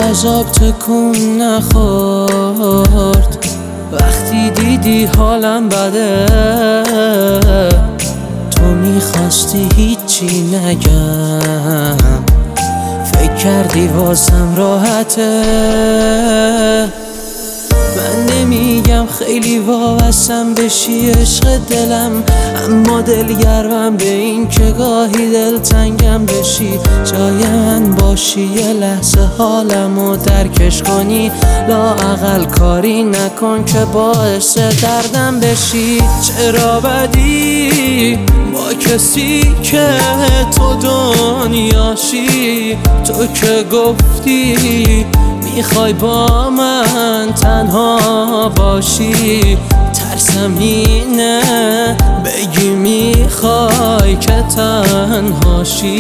عذاب تکون نخورد وقتی دیدی حالم بده. تو میخواستی هیچی نگم، فکر کردی واسم راحته. من نمیگم خیلی وابستم بشی عشق دلم، اما دلگرمم به این که گاهی دلتنگم بشی. جای من باشی یه لحظه حالمو درکش کنی، لااقل کاری نکن که باعث دردم بشی. چرا بدی با کسی که تو دنیاشی؟ تو که گفتی میخوای با من تنها باشی. ترسم اینه بگی میخوای که تنهاشی.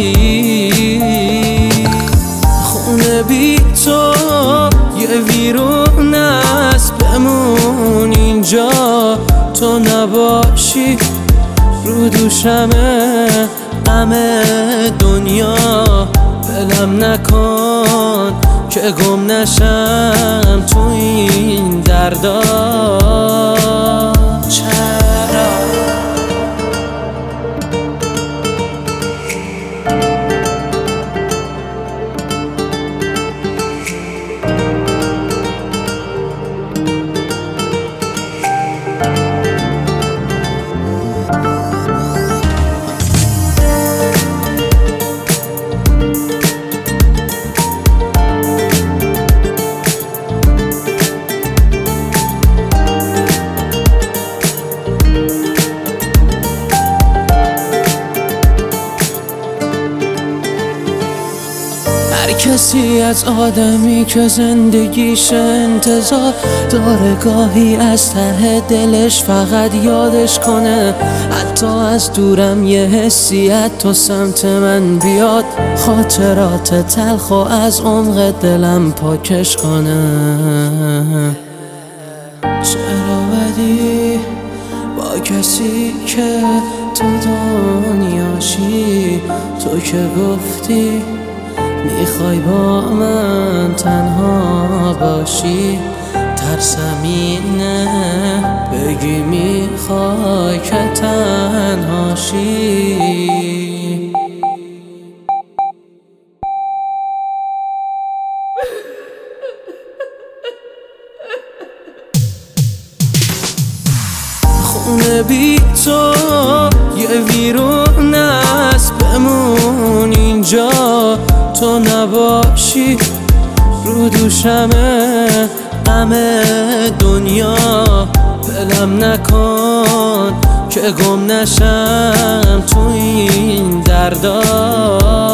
خونه بی تو یه ویرون است، بمون اینجا تو نباشی. رو دوشمه غم دنیا، ولم نکن که گم نشم تو این دردا. چرا هر کسی از آدمی که زندگیش انتظار داره گاهی از ته دلش فقط یادش کنه. حتی از دورم یه حسی تو سمت من بیاد، خاطرات تلخ و از عمق دلم پاکش کنه. چرا بدی با کسی که تو دنیاشی؟ تو که گفتی میخوای با من تنها باشی. ترسم اینه بگی میخوای که تنهاشی. خونه بی تو یه ویرون است، بمون اینجا تو نباشی. رو دوشمه غم دنیا، ولم نکن که گم نشم تو این دردا.